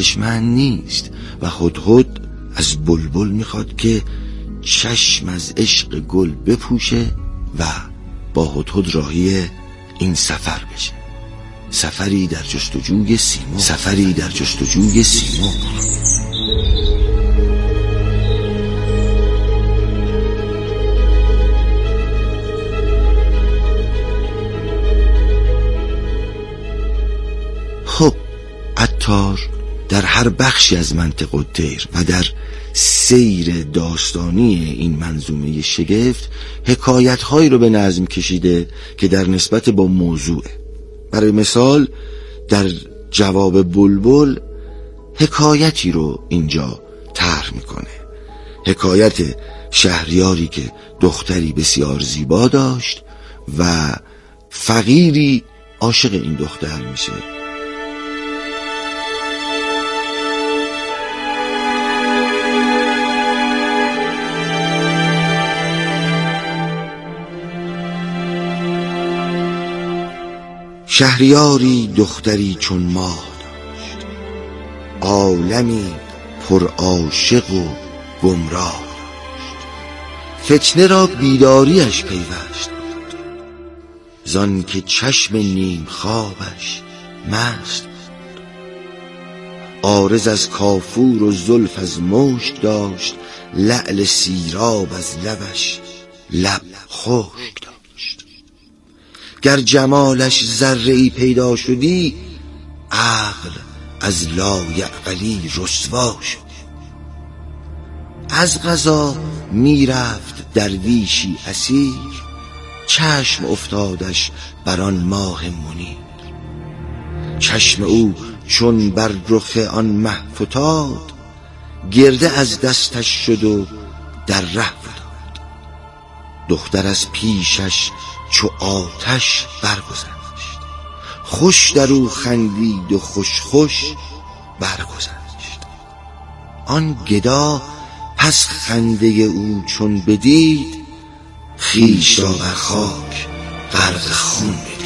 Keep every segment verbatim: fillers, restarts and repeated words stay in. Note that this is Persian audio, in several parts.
ارزشمند نیست و هدهد از بلبل میخواد که چشم از عشق گل بپوشه و با هدهد راهی این سفر بشه. سفری در جستجوی سیمرغ. سفری در جستجوی سیمرغ. خب عطار در هر بخشی از منطق الطیر و در سیر داستانی این منظومه شگفت حکایت‌هایی رو به نظم کشیده که در نسبت با موضوعه. برای مثال در جواب بلبل حکایتی رو اینجا طرح میکنه، حکایت شهریاری که دختری بسیار زیبا داشت و فقیری عاشق این دختر میشه. شهریاری دختری چون ماه داشت، عالمی پر عاشق و گمراه داشت. فتنه را بیداریش پیوست بود، زان که چشم نیم خوابش مست بود. عارض از کافور و زلف از مشک داشت، لعل سیراب از لبش لب خشک داشت. گر جمالش ذره‌ای پیدا شدی، عقل از لایعقلی رسوا شد. از قضا میرفت درویشی اسیر، چشم افتادش بر آن ماه منیر. چشم او چون بر رخ آن مه فتاد، گرده از دستش شد و در ره فتاد. دختر از پیشش چو آتش برگذشت، خوش در او خندید و خوش خوش برگذشت. آن گدا پس خنده او چون بدید، خویش را بر خاک غرق خون بدید.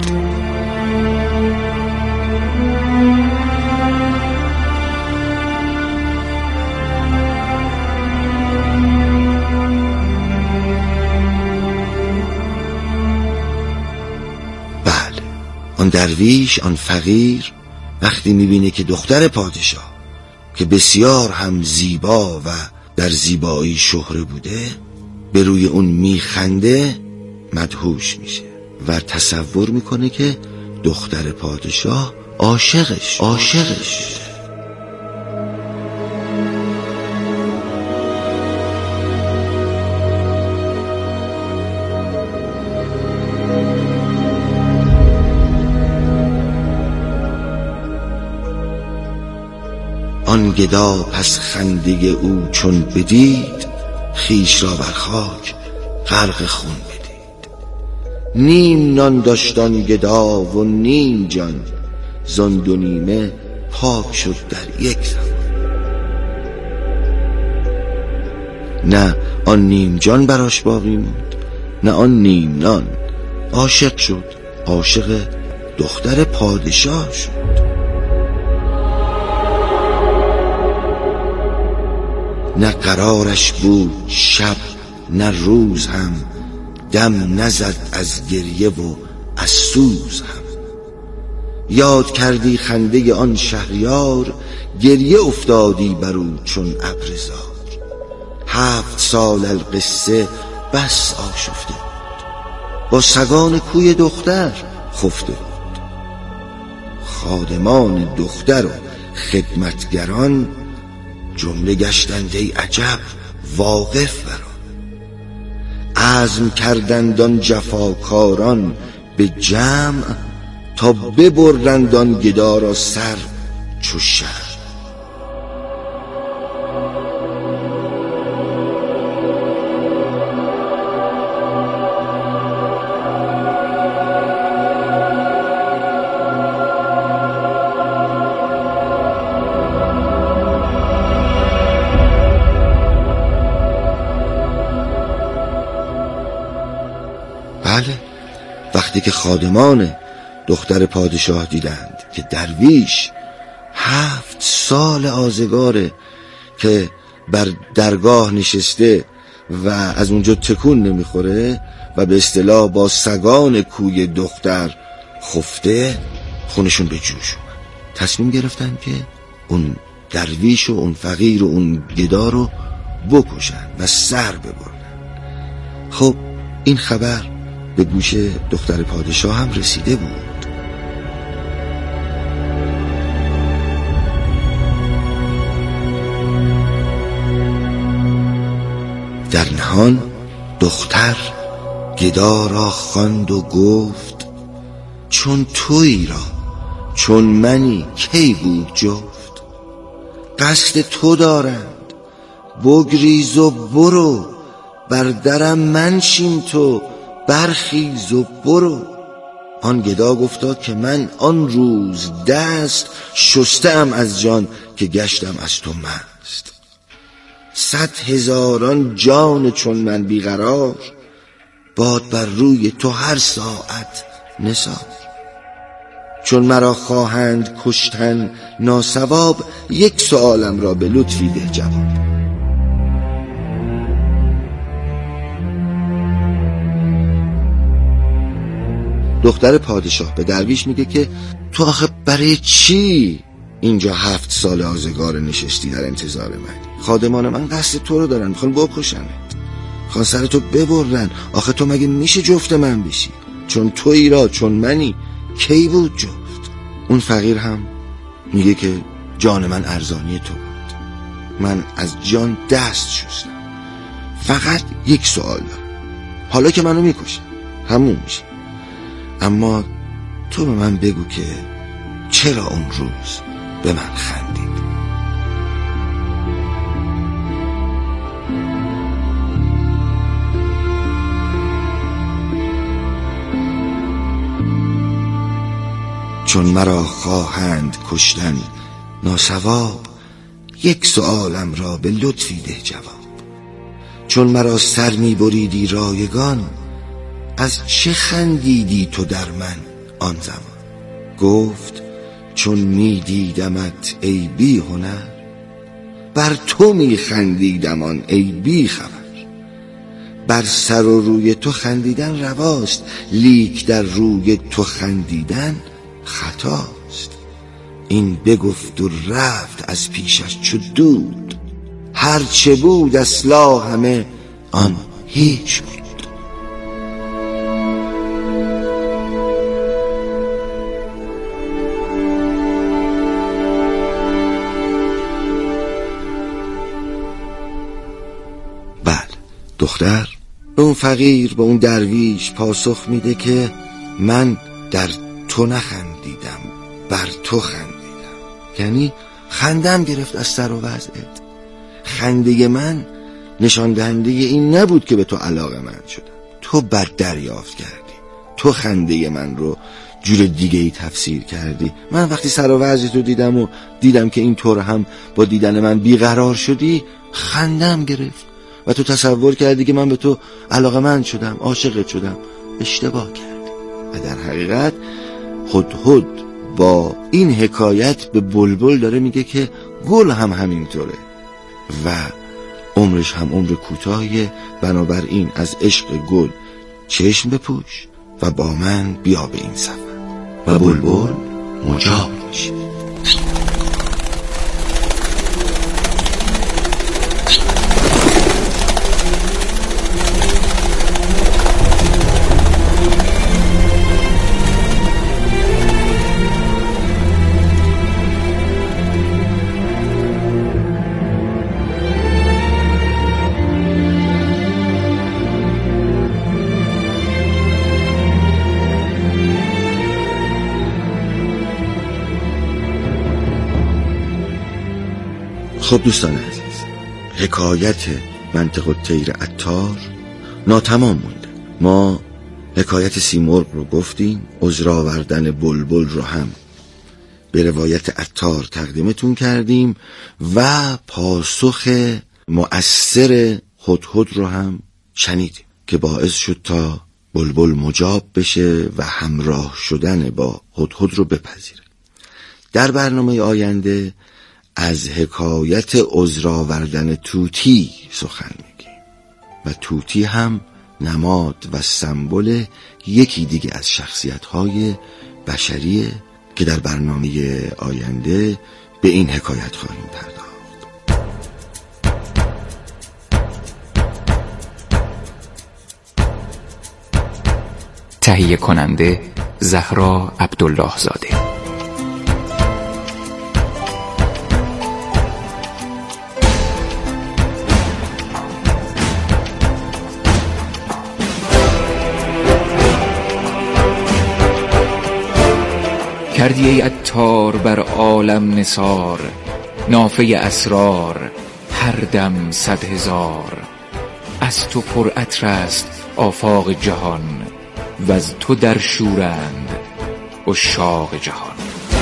آن درویش، آن فقیر وقتی میبینه که دختر پادشاه که بسیار هم زیبا و در زیبایی شهره بوده به روی اون میخنده، مدهوش میشه و تصور میکنه که دختر پادشاه عاشقش عاشقش آن گدا پس خنده او چون بدید، خویش را بر خاک غرق خون بدید. نیم نان داشت آن گدا و نیم جان، زان دو نیمه پاک شد در یک زمان. نه آن نیم جان براش باقی موند، نه آن نیم نان. عاشق شد، عاشق دختر پادشاه شد. نه قرارش بود شب نه روز هم، دم نزد از گریه و از سوز هم. یاد کردی خنده آن شهریار، گریه افتادی بر او چون ابرزار. هفت سال القصه بس آشفته بود، با سگان کوی دختر خفته بود. خادمان دختر و خدمتگران، جمله گشتند ای عجب واقف بر آن. عزم کردند آن جفاکاران به جمع، تا ببرند آن گدا را سر چو شمع. بله، وقتی که خادمان دختر پادشاه دیدند که درویش هفت سال آزگاره که بر درگاه نشسته و از اونجا تکون نمیخوره و به اصطلاح با سگان کوی دختر خفته. خونشون به جوش اومد، تصمیم گرفتن که اون درویش و اون فقیر و اون گدا رو بکشن و سر ببرن. خب این خبر به گوش دختر پادشاه هم رسیده بود. در نهان دختر گدا را خواند و گفت چون تویی را چون منی کی بود جفت. قصد تو دارند بگریز و برو، بر درم منشین تو برخیز و برو. آن گدا گفتا که من آن روز دست شستم از جان که گشتم از تو مست. صد هزاران جان چون من بیقرار، باد بر روی تو هر ساعت نثار. چون مرا خواهند کشتن ناصواب، یک سؤالم را به لطفی ده جواب. دختر پادشاه به درویش میگه که تو آخه برای چی اینجا هفت سال آزگار نشستی در انتظار من؟ خادمان من قصد تو رو دارن، میخوان بکشنت، میخوان سر تو ببرن. آخه تو مگه میشه جفت من بشی؟ چون تویی را چون منی کی بود جفت. اون فقیر هم میگه که جان من ارزانی تو بود، من از جان دست شستم، فقط یک سوال دارم. حالا که منو میکشن همون میشه، اما تو به من بگو که چرا اون روز به من خندید. چون مرا خواهند کشتن ناصواب، یک سؤالم را به لطفی ده جواب. چون مرا سر می بریدی رایگان، از چه خندیدی تو در من آن زمان؟ گفت چون می دیدمت ای بی هنر، بر تو می خندیدم آن ای بی خبر. بر سر و روی تو خندیدن رواست، لیک در روی تو خندیدن خطاست. این بگفت و رفت از پیشش چو دود، هر چه بود اصلاح همه آن هیچ بود. بله، دختر به اون فقیر، به اون درویش پاسخ میده که من در تو نخندیدم، بر تو خندیدم. یعنی خندم گرفت از سر و وضعت. خنده من نشان دهنده این نبود که به تو علاقه من شدم، تو بد دریافت کردی، تو خنده من رو جور دیگه ای تفسیر کردی. من وقتی سر و وضعت رو دیدم و دیدم که اینطور هم با دیدن من بیقرار شدی، خندم گرفت و تو تصور کردی که من به تو علاقه من شدم، عاشقت شدم. اشتباه کردی. و در حقیقت هدهد با این حکایت به بلبل داره میگه که گل هم همینطوره و عمرش هم عمر کوتاهیه، بنابراین از عشق گل چشم بپوش و با من بیا به این سفر. و بلبل مجاب میشه. خب دوستان عزیز، حکایت منطق الطیر عطار ناتمام مونده. ما حکایت سیمرغ رو گفتیم، عذر آوردن بلبل رو هم به روایت عطار تقدیمتون کردیم و پاسخ مؤثر هدهد رو هم شنیدیم که باعث شد تا بلبل مجاب بشه و همراه شدن با هدهد رو بپذیره. در برنامه آینده از حکایت عذر آوردن طوطی سخن میگیم و طوطی هم نماد و سمبل یکی دیگه از شخصیت‌های بشریه که در برنامه آینده به این حکایت خواهیم پرداخت. تهیه کننده زهرا عبدالله زاده. کردی ای عطار بر عالم نثار، نافه اسرار هر دم صد هزار. از تو پر عطر است آفاق جهان، و از تو در شورند عشاق جهان.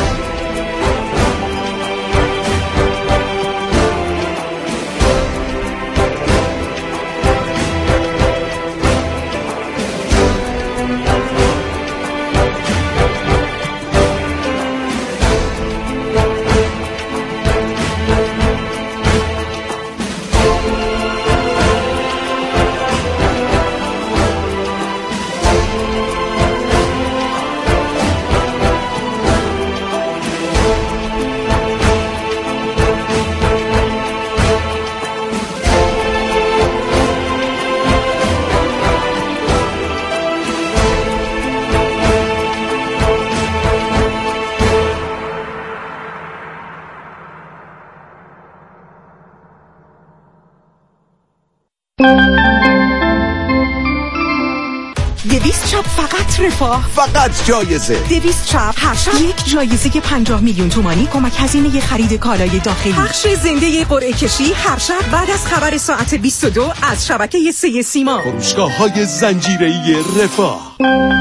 دویست چاپ فقط رفاه، فقط جایزه. دویست چاپ هر شب یک جایزه پنجاه میلیون تومانی کمک هزینه خرید کالای داخلی. پخش زنده قرعه کشی هر شب بعد از خبر ساعت بیست و دو از شبکه سه سیما. فروشگاه‌های زنجیره‌ای رفاه.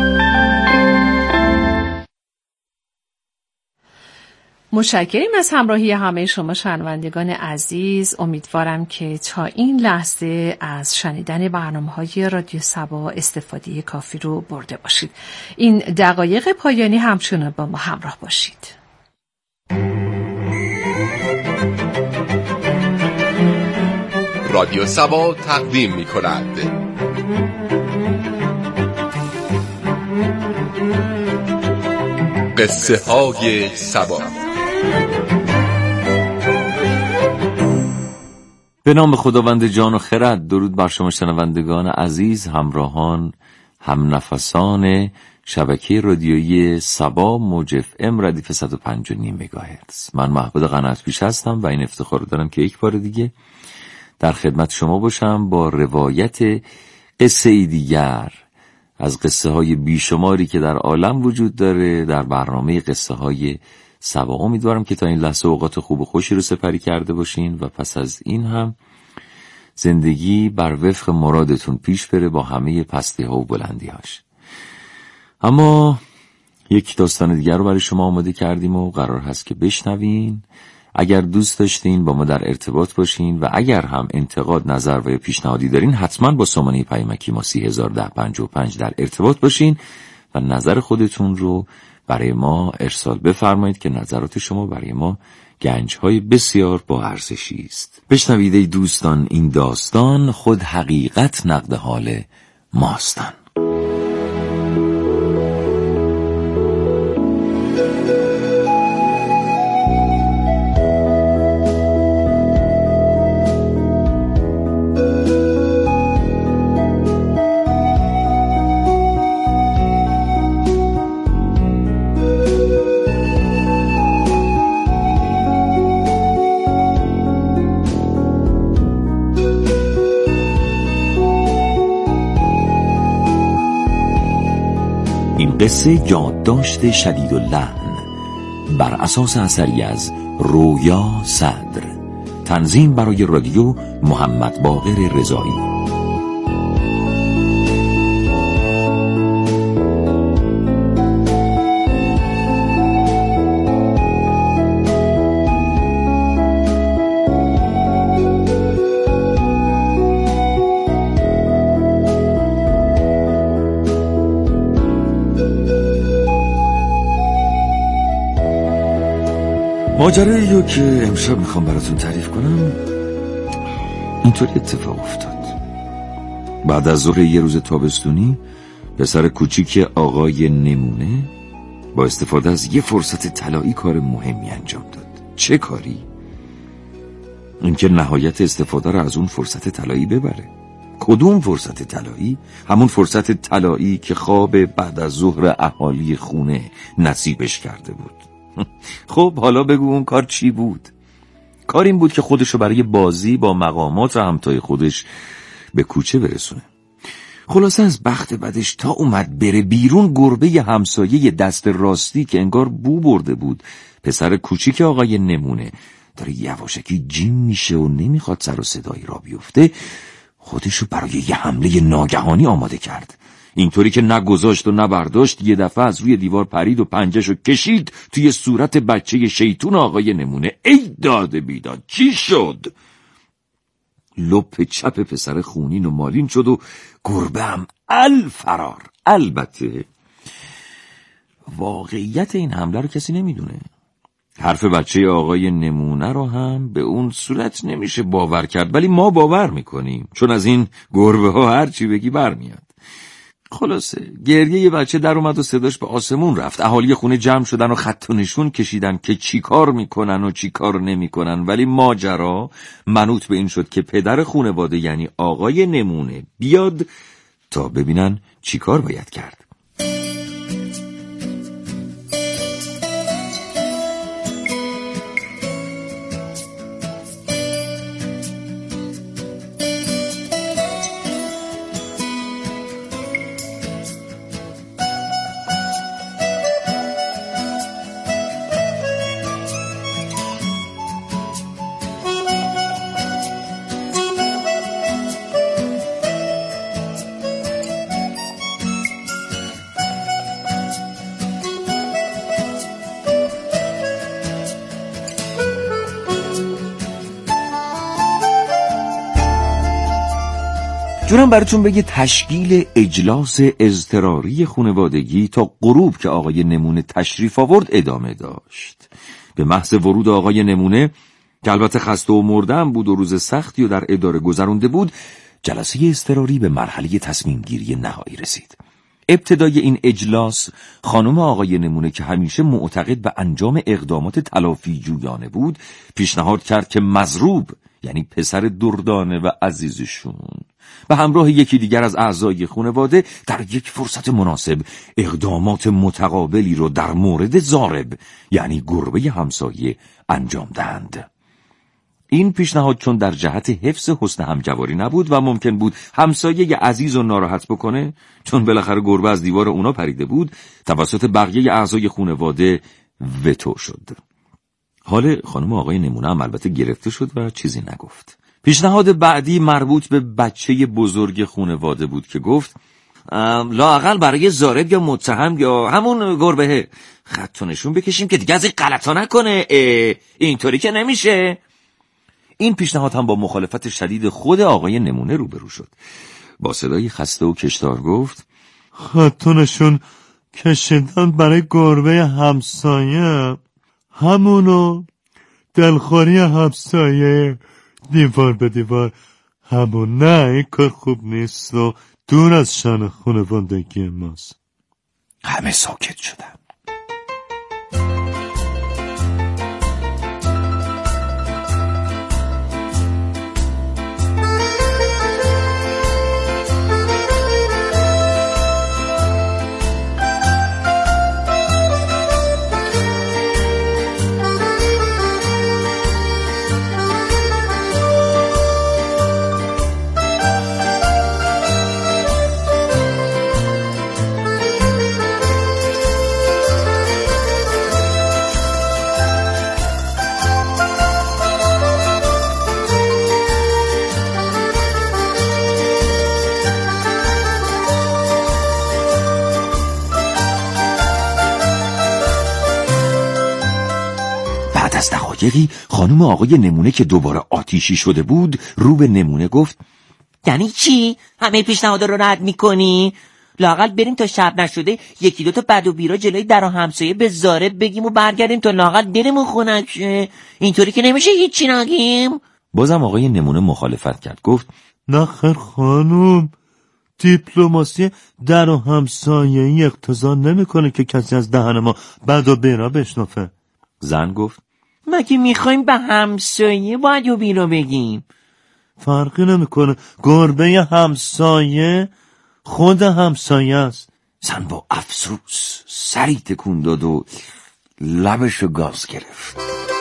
متشکریم از همراهی همه شما شنوندگان عزیز. امیدوارم که تا این لحظه از شنیدن برنامه‌های رادیو صبا استفاده کافی رو برده باشید. این دقایق پایانی همچنان با ما همراه باشید. رادیو صبا تقدیم می‌کند قصه های صبا. به نام خداوند جان و خرد. درود بر شما شنوندگان عزیز، همراهان، هم نفسان شبکه رادیویی صبا موج اف ام ردیف صد و پنج و نیم مگاهرتز. من محمود قنات پیش هستم و این افتخار دارم که یک بار دیگه در خدمت شما باشم با روایت قصه دیگر از قصه های بیشماری که در عالم وجود داره در برنامه قصه های صبا. امیدوارم که تا این لحظه اوقات خوب و خوشی رو سپری کرده باشین و پس از این هم زندگی بر وفق مرادتون پیش بره با همه پستی ها و بلندی هاش. اما یک داستان دیگر رو برای شما آماده کردیم و قرار هست که بشنوین. اگر دوست داشتین با ما در ارتباط باشین و اگر هم انتقاد، نظر و یا پیشنهادی دارین حتما با سامانه پیامکی ما سی هزار و ده پنجاه و پنج در ارتباط باشین و نظر خودتون رو برای ما ارسال بفرمایید که نظرات شما برای ما گنج‌های بسیار با ارزشی است. بشنوید ای دوستان، این داستان خود حقیقت نقد حال ماستن. قصه یادداشت شدید اللحن بر اساس اثری از رویا صدر. تنظیم برای رادیو محمد باقر رضایی. ماجرایی رو که امشب میخوام براتون تعریف کنم اینطوری اتفاق افتاد. بعد از ظهر یه روز تابستونی پسر کوچیک آقای نمونه با استفاده از یه فرصت طلایی کار مهمی انجام داد. چه کاری؟ اینکه نهایت استفاده رو از اون فرصت طلایی ببره. کدوم فرصت طلایی؟ همون فرصت طلایی که خواب بعد از ظهر اهالی خونه نصیبش کرده بود. خب حالا بگو اون کار چی بود؟ کار این بود که خودشو برای بازی با مقامات و همتای خودش به کوچه برسونه. خلاصه از بخت بدش تا اومد بره بیرون، گربه همسایه دست راستی که انگار بو برده بود پسر کوچیک آقای نمونه داره یواشکی جیم میشه و نمیخواد سر و صدایی را بیفته، خودشو برای یه حمله ناگهانی آماده کرد. اینطوری که نه گذاشت و نه برداشت، یه دفعه از روی دیوار پرید و پنجهشو کشید توی صورت بچه شیطون آقای نمونه. ای داده بیداد، چی شد؟ لپ چپ پسر خونین و مالین شد و گربه هم الفرار. البته واقعیت این حمله رو کسی نمیدونه. حرف بچه آقای نمونه رو هم به اون صورت نمیشه باور کرد، ولی ما باور میکنیم چون از این گربه ها هر چی بگی برمیاد. خلاصه گریه یه بچه در اومد و صداش به آسمون رفت. اهالی خونه جمع شدن و خط و نشون کشیدن که چی کار میکنن و چی کار نمیکنن، ولی ماجرا منوط به این شد که پدر خانواده یعنی آقای نمونه بیاد تا ببینن چی کار باید کرد. جونم براتون بگه تشکیل اجلاس اضطراری خانوادگی تا غروب که آقای نمونه تشریف آورد ادامه داشت. به محض ورود آقای نمونه که البته خسته و مردم بود و روز سختی و در اداره گذرونده بود، جلسه اضطراری به مرحله تصمیم گیری نهایی رسید. ابتدای این اجلاس خانم آقای نمونه که همیشه معتقد به انجام اقدامات تلافی جویانه بود، پیشنهاد کرد که مضروب یعنی پسر دردانه و عزیزشون به همراه یکی دیگر از اعضای خانواده در یک فرصت مناسب اقدامات متقابلی رو در مورد ضارب یعنی گربه همسایه انجام دهند. این پیشنهاد چون در جهت حفظ حسن همجواری نبود و ممکن بود همسایه عزیز رو ناراحت بکنه، چون بالاخره گربه از دیوار اونا پریده بود، توسط بقیه اعضای خانواده وتو شد. حال خانم آقای نمونه هم البته گرفته شد و چیزی نگفت. پیشنهاد بعدی مربوط به بچه بزرگ خانواده بود که گفت لااقل برای ضارب یا متهم یا همون گربه خط و نشون بکشیم که دیگه از این غلطا نکنه. اینطوری که نمیشه. این پیشنهاد هم با مخالفت شدید خود آقای نمونه روبرو شد. با صدای خسته و کشدار گفت خط و نشون کشیدن برای گربه همسایه همونو دلخوری همسایه دیوار به دیوار همون، نه این کار خوب نیست و دور از شان خانوادگی ماست. همه ساکت شدن. از دقایقی خانم آقای نمونه که دوباره آتیشی شده بود رو به نمونه گفت یعنی چی؟ همه پیشنهادا رو رد میکنی؟ لااقل بریم تا شب نشده یکی دو تا بد و بیرا جلوی در و همسایه به زاره بگیم و برگردیم تا لااقل دلمون خنک شه. اینطوری که نمیشه هیچی نگیم. بازم آقای نمونه مخالفت کرد، گفت نه خیر خانم، دیپلماسی در و همسایه‌ای اقتضا نمیکنه که کسی از دهن ما بد و بیرا بشنفه. زن گفت مگه میخوایم به همسایه بد و بیرا بگیم؟ فرقی نمیکنه، گربه همسایه خود همسایه است. زن با افسوس سری تکون داد و لبشو گاز گرفت.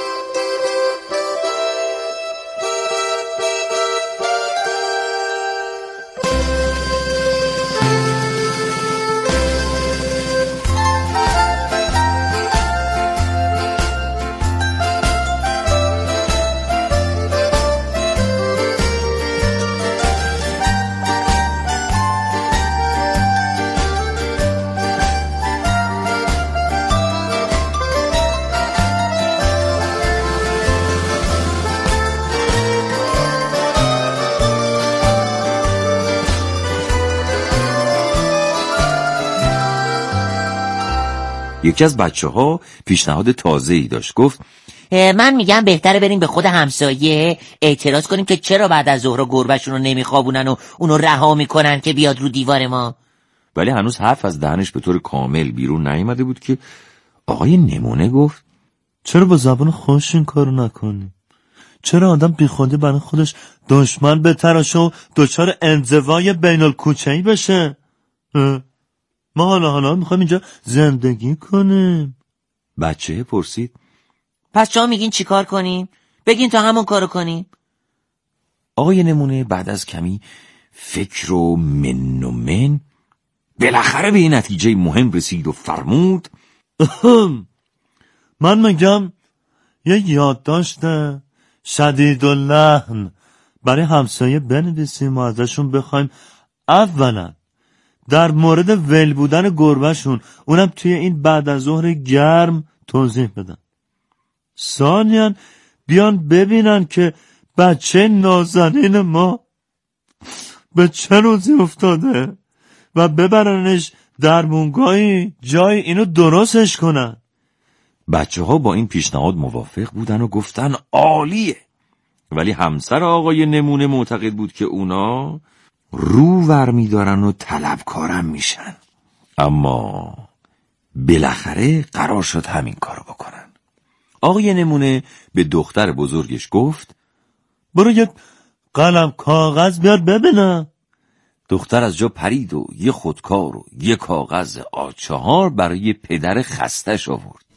یکی از بچه ها پیشنهاد تازه‌ای داشت، گفت من میگم بهتره بریم به خود همسایه اعتراض کنیم که چرا بعد از ظهر گربهشون رو نمیخوابونن و اونو رها میکنن که بیاد رو دیوار ما. ولی هنوز حرف از دهنش به طور کامل بیرون نیامده بود که آقای نمونه گفت چرا با زبان خوش این کارو نکنیم؟ چرا آدم بیخودی برای خودش دشمن بتراشه و دچار انزوای بین الکوچه‌ای بشه؟ ما حالا حالا میخوایم اینجا زندگی کنیم. بچه پرسید پس شما میگین چی کار کنیم؟ بگین تا همون کارو کنیم. آقای نمونه بعد از کمی فکر و من و من بالاخره به نتیجه مهم رسید و فرمود من میگم یه یادداشت شدید و لحن برای همسایه بنویسیم و ازشون بخوایم اولا در مورد ول بودن گربهشون اونم توی این بعد از ظهر گرم توضیح بدن. ثانیاً بیان ببینن که بچه نازنین ما به چه روزی افتاده و ببرنش در مونگاهی جای اینو درستش کنن. بچه ها با این پیشنهاد موافق بودن و گفتن عالیه. ولی همسر آقای نمونه معتقد بود که اونا رو ور میدارن و طلبکارم میشن. اما بالاخره قرار شد همین کارو بکنن. آقای نمونه به دختر بزرگش گفت برو یک قلم کاغذ بیار ببینم. دختر از جا پرید و یه خودکار و یه کاغذ آ چهار برای پدر خستش آورد.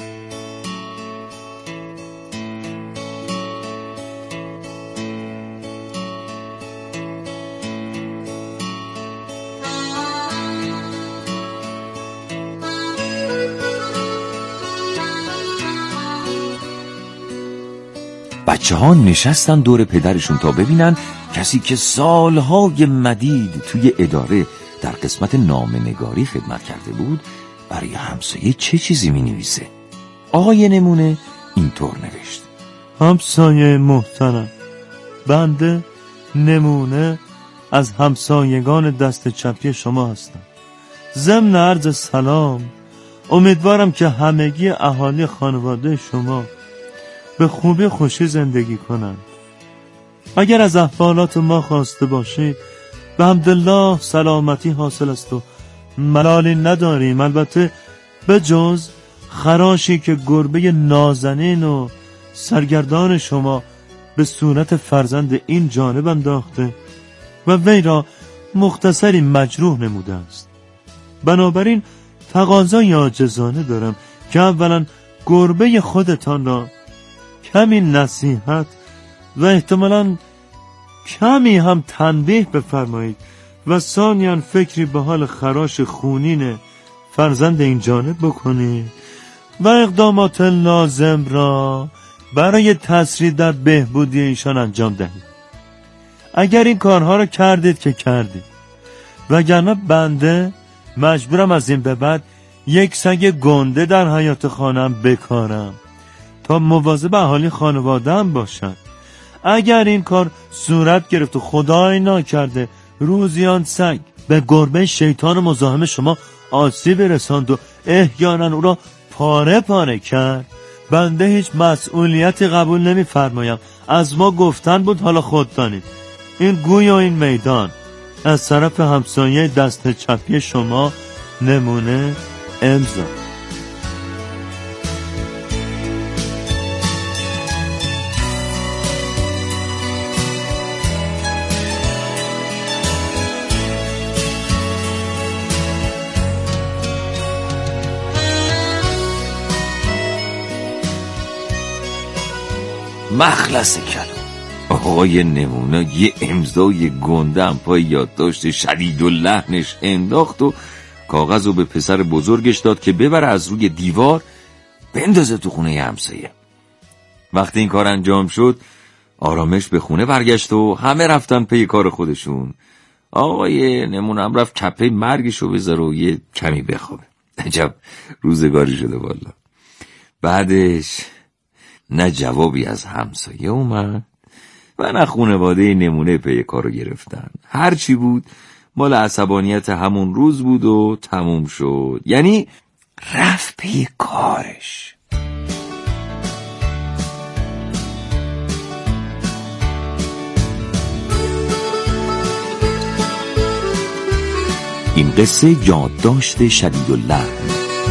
بچه ها نشستن دور پدرشون تا ببینن کسی که سالهای مدید توی اداره در قسمت نامه‌نگاری خدمت کرده بود برای همسایه چه چیزی می نویسه. آقای نمونه اینطور نوشت: همسایه محترم، بنده نمونه از همسایگان دست چپی شما هستم. ضمن عرض سلام، امیدوارم که همگی اهالی خانواده شما به خوبی خوشی زندگی کنند. اگر از احوالات ما خواسته باشید به حمدالله سلامتی حاصل است و ملالی نداریم، البته به جز خراشی که گربه نازنین و سرگردان شما به صورت فرزند این جانب انداخته و وی را مختصری مجروح نموده است. بنابراین تقاضای عاجزانه دارم که اولا گربه خودتان را کمی نصیحت و احتمالاً کمی هم تنبیه بفرمایید و ثانیاً فکری به حال خراش خونین فرزند این جانب بکنید و اقدامات لازم را برای تسریع در بهبودی ایشان انجام دهید. اگر این کارها را کردید که کردید، وگرنه بنده مجبورم از این به بعد یک سگ گنده در حیاط خانم بکارم تا مواظب اهالی خانواده هم باشد. اگر این کار صورت گرفت و خدای ناکرده روزی آن سگ به گربه شیطان مزاحم شما آسیب رساند و احیانا او را پاره پاره کرد، بنده هیچ مسئولیتی قبول نمی‌فرمایم. از ما گفتن بود، حالا خود دانید. این گوی و این میدان از طرف همسایه دست چپی شما. نمونه امضا. مخلص کلام. آقای نمونه یه امضای گنده هم پای یادداشت شدید و لحنش انداخت و کاغذ رو به پسر بزرگش داد که ببره از روی دیوار بندازه تو خونه همسایه. وقتی این کار انجام شد آرامش به خونه برگشت و همه رفتن پی کار خودشون. آقای نمونه هم رفت کپه مرگشو بذاره و یه کمی بخوابه. عجب روزگاری شده والا. بعدش نه جوابی از همسایه اومد و نه خانواده نمونه پی کارو گرفتن. هرچی بود مال عصبانیت همون روز بود و تموم شد. یعنی رفت پی کارش. این قصه یادداشت شدیداللحن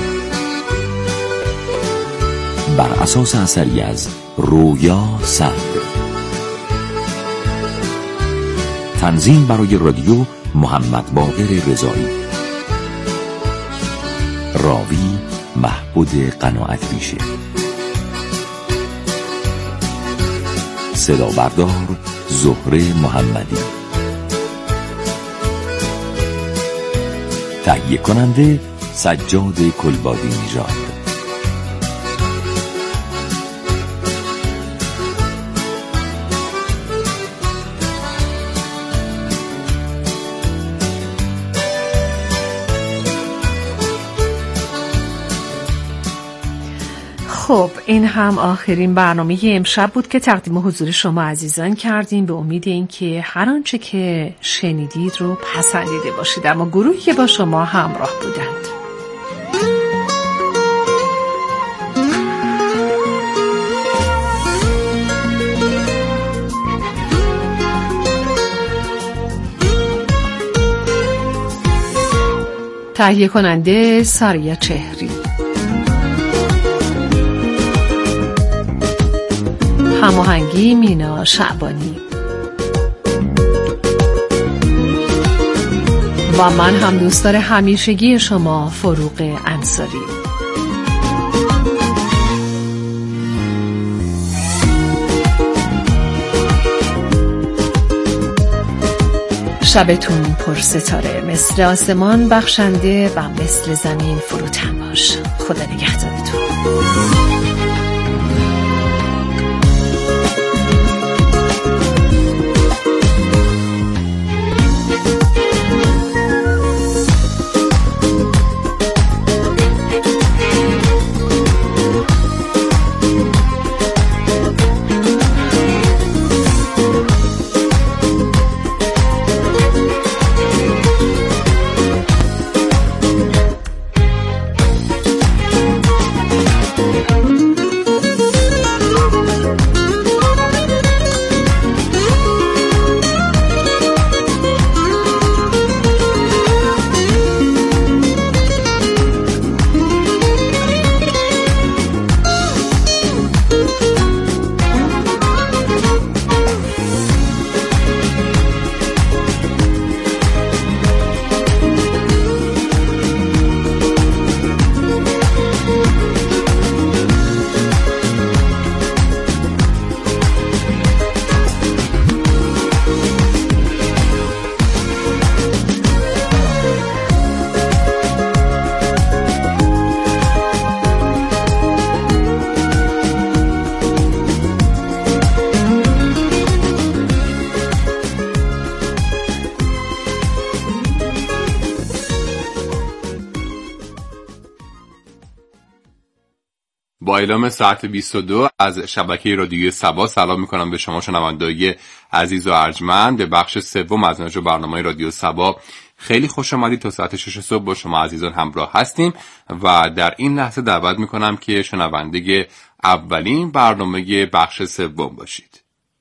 بر اساس اثری از رویا سعد. تنظیم برای رادیو محمد باقر رضایی. راوی محمود قناعت میشه. صدا بردار زهره محمدی. تهیه کننده سجاد کلبادی نژاد. خب این هم آخرین برنامه امشب بود که تقدیم حضور شما عزیزان کردیم، به امید اینکه هر آنچه که شنیدید رو پسندیده باشید. اما گروهی که با شما همراه بودند تهیه کننده ساریا چهری، هماهنگی مینا شعبانی و من هم دوستدار همیشگی شما فروغ انصاری. شبتون پر ستاره، مثل آسمان بخشنده و مثل زمین فروتن باش. خدا نگهدارتون. با اعلام ساعت بیست و دو از شبکه رادیوی سبا سلام میکنم به شما شنوندگان عزیز و ارجمند. به بخش سوم از نشر برنامه رادیو سبا خیلی خوش آمدید. تا ساعت شش صبح با شما عزیزان همراه هستیم و در این لحظه دعوت میکنم که شنونده اولین برنامه بخش سوم باشید.